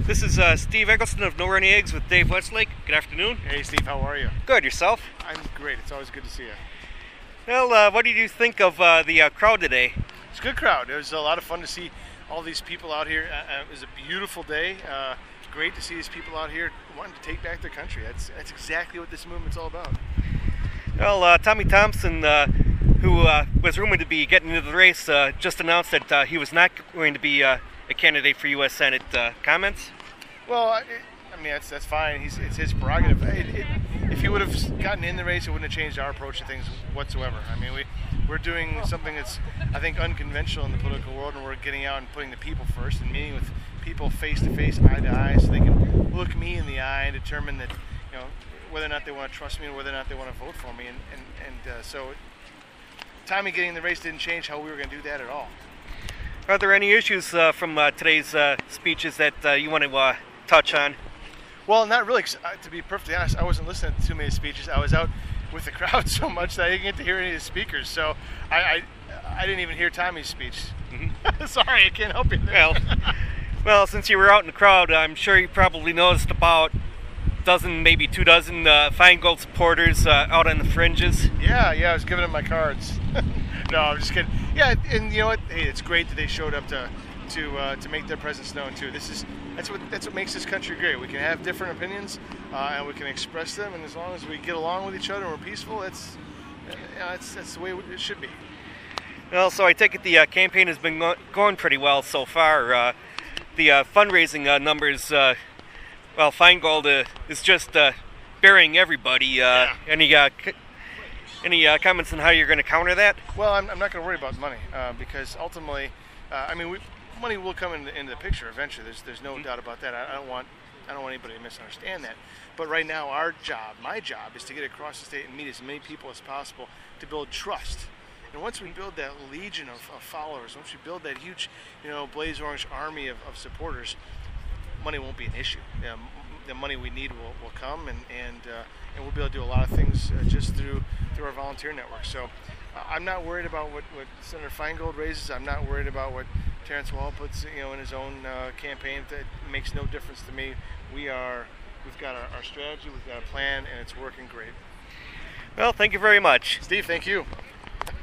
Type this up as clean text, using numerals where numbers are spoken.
This is Steve Eggleston of No Running Eggs with Dave Westlake. Good afternoon. Hey Steve, how are you? Good, yourself? I'm great. It's always good to see you. Well, what did you think of the crowd today? It's a good crowd. It was a lot of fun to see all these people out here. It was a beautiful day. Great to see these people out here wanting to take back their country. That's exactly what this movement's all about. Well, Tommy Thompson, who was rumored to be getting into the race, just announced that he was not going to be a candidate for U.S. Senate. Comments? Well, I mean, that's fine. It's his prerogative. If he would have gotten in the race, it wouldn't have changed our approach to things whatsoever. I mean, we're doing something that's, I think, unconventional in the political world, and we're getting out and putting the people first and meeting with people face to face, eye to eye, so they can look me in the eye and determine that, whether or not they want to trust me or whether or not they want to vote for me. So Tommy getting in the race didn't change how we were going to do that at all. Are there any issues from today's speeches that you want to touch on? Well, not really. 'Cause, to be perfectly honest, I wasn't listening to too many speeches. I was out with the crowd so much that I didn't get to hear any of the speakers. So I didn't even hear Tommy's speech. Mm-hmm. Sorry, I can't help you there. Well, since you were out in the crowd, I'm sure you probably noticed about maybe 2 dozen Feingold supporters out on the fringes. Yeah, I was giving them my cards. No, I'm just kidding. Yeah, and you know what? Hey, it's great that they showed up to make their presence known too. That's what makes this country great. We can have different opinions, and we can express them. And as long as we get along with each other and we're peaceful, that's the way it should be. Well, so I take it the campaign has been going pretty well so far. The fundraising numbers, Feingold is just burying everybody. Yeah. Any comments on how you're going to counter that? Well, I'm not going to worry about money because ultimately, money will come into the picture eventually. There's no doubt about that. I don't want anybody to misunderstand that. But right now, my job, is to get across the state and meet as many people as possible to build trust. And once we build that legion of followers, once we build that huge, Blaze Orange army of supporters, money won't be an issue. The money we need will come, and we'll be able to do a lot of things just through our volunteer network. So I'm not worried about what Senator Feingold raises. I'm not worried about what Terrence Wall puts in his own campaign. That makes no difference to me. We've got our strategy, we've got a plan, and it's working great. Well, thank you very much. Steve, thank you.